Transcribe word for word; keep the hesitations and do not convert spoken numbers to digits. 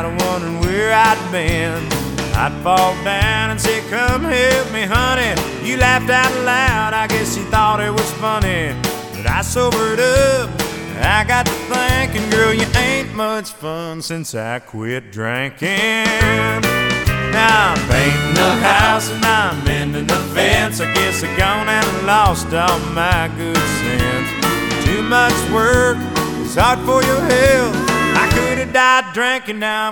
of wondering where I'd been. I'd fall down and say, come help me, honey. You laughed out loud, I guess you thought it was funny. But I sobered up, I got to thinking, girl, you ain't much fun since I quit drinking. Now I'm painting the house and I'm mending the fence. I guess I gone and lost all my good sense. Too much work, it's hard for your health. I could have died drinking, now I'm